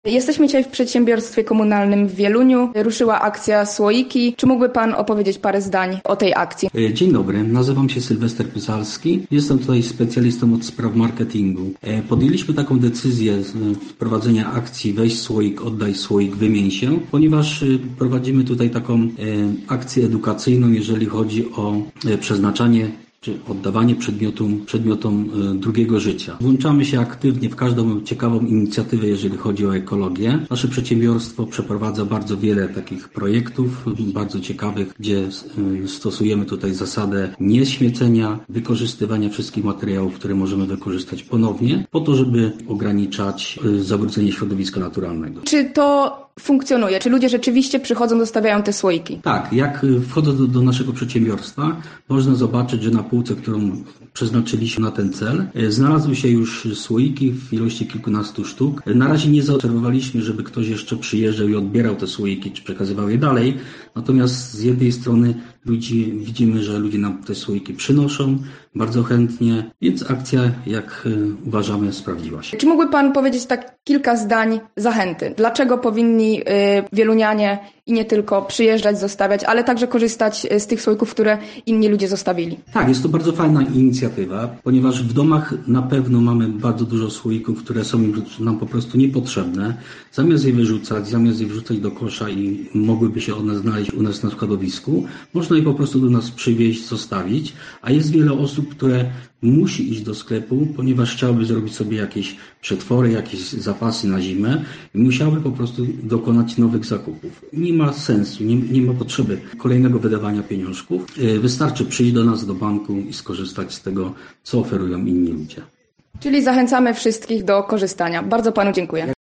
Jesteśmy dzisiaj w przedsiębiorstwie komunalnym w Wieluniu. Ruszyła akcja Słoiki. Czy mógłby Pan opowiedzieć parę zdań o tej akcji? Dzień dobry, nazywam się Sylwester Pysalski. Jestem tutaj specjalistą od spraw marketingu. Podjęliśmy taką decyzję wprowadzenia akcji Weź słoik, oddaj słoik, wymień się, ponieważ prowadzimy tutaj taką akcję edukacyjną, jeżeli chodzi o przeznaczanie czy oddawanie przedmiotom drugiego życia. Włączamy się aktywnie w każdą ciekawą inicjatywę, jeżeli chodzi o ekologię. Nasze przedsiębiorstwo przeprowadza bardzo wiele takich projektów, bardzo ciekawych, gdzie stosujemy tutaj zasadę nieśmiecenia, wykorzystywania wszystkich materiałów, które możemy wykorzystać ponownie, po to, żeby ograniczać zabrudzenie środowiska naturalnego. Czy to funkcjonuje? Czy ludzie rzeczywiście przychodzą, zostawiają te słoiki? Tak, jak wchodzę do naszego przedsiębiorstwa, można zobaczyć, że na półce, którą przeznaczyliśmy na ten cel, znalazły się już słoiki w ilości kilkunastu sztuk. Na razie nie zaobserwowaliśmy, żeby ktoś jeszcze przyjeżdżał i odbierał te słoiki, czy przekazywał je dalej. Natomiast z jednej strony widzimy, że ludzie nam te słoiki przynoszą bardzo chętnie, więc akcja, jak uważamy, sprawdziła się. Czy mógłby Pan powiedzieć tak kilka zdań zachęty? Dlaczego powinni wielunianie i nie tylko przyjeżdżać, zostawiać, ale także korzystać z tych słoików, które inni ludzie zostawili? Tak, jest to bardzo fajna inicjatywa, ponieważ w domach na pewno mamy bardzo dużo słoików, które są nam po prostu niepotrzebne. Zamiast je wrzucać do kosza i mogłyby się one znaleźć u nas na składowisku, można je po prostu do nas przywieźć, zostawić, a jest wiele osób, które musi iść do sklepu, ponieważ chciałyby zrobić sobie jakieś przetwory, jakieś zapasy na zimę i musiały po prostu dokonać nowych zakupów. Nie ma sensu, nie ma potrzeby kolejnego wydawania pieniążków. Wystarczy przyjść do nas do banku i skorzystać z tego, co oferują inni ludzie. Czyli zachęcamy wszystkich do korzystania. Bardzo Panu dziękuję.